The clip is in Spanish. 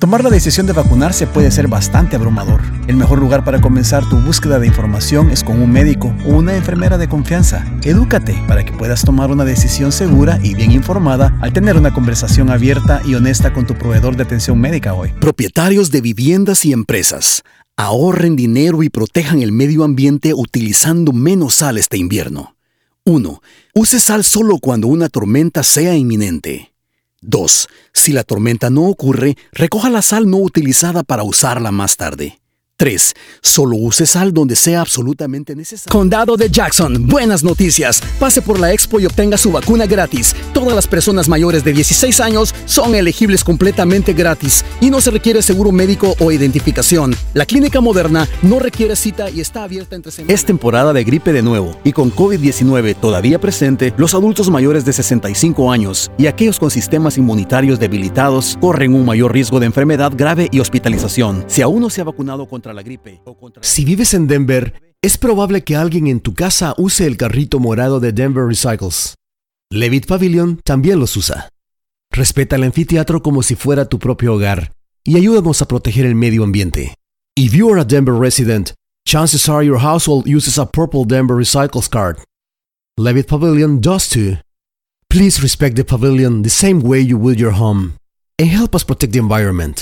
Tomar la decisión de vacunarse puede ser bastante abrumador. El mejor lugar para comenzar tu búsqueda de información es con un médico o una enfermera de confianza. Edúcate para que puedas tomar una decisión segura y bien informada al tener una conversación abierta y honesta con tu proveedor de atención médica hoy. Propietarios de viviendas y empresas, ahorren dinero y protejan el medio ambiente utilizando menos sal este invierno. 1. Use sal solo cuando una tormenta sea inminente. 2. Si la tormenta no ocurre, recoja la sal no utilizada para usarla más tarde. 3. Solo use sal donde sea absolutamente necesario. Condado de Jackson, buenas noticias. Pase por la expo y obtenga su vacuna gratis. Todas las personas mayores de 16 años son elegibles completamente gratis y no se requiere seguro médico o identificación. La clínica Moderna no requiere cita y está abierta entre semanas. Es temporada de gripe de nuevo y con COVID-19 todavía presente, los adultos mayores de 65 años y aquellos con sistemas inmunitarios debilitados corren un mayor riesgo de enfermedad grave y hospitalización. Si aún no se ha vacunado contra la gripe o contra... Si vives en Denver, es probable que alguien en tu casa use el carrito morado de Denver Recycles. Levitt Pavilion también los usa. Respeta el anfiteatro como si fuera tu propio hogar y ayúdanos a proteger el medio ambiente. If you are a Denver resident, chances are your household uses a purple Denver Recycles card. Levitt Pavilion does too. Please respect the pavilion the same way you would your home and help us protect the environment.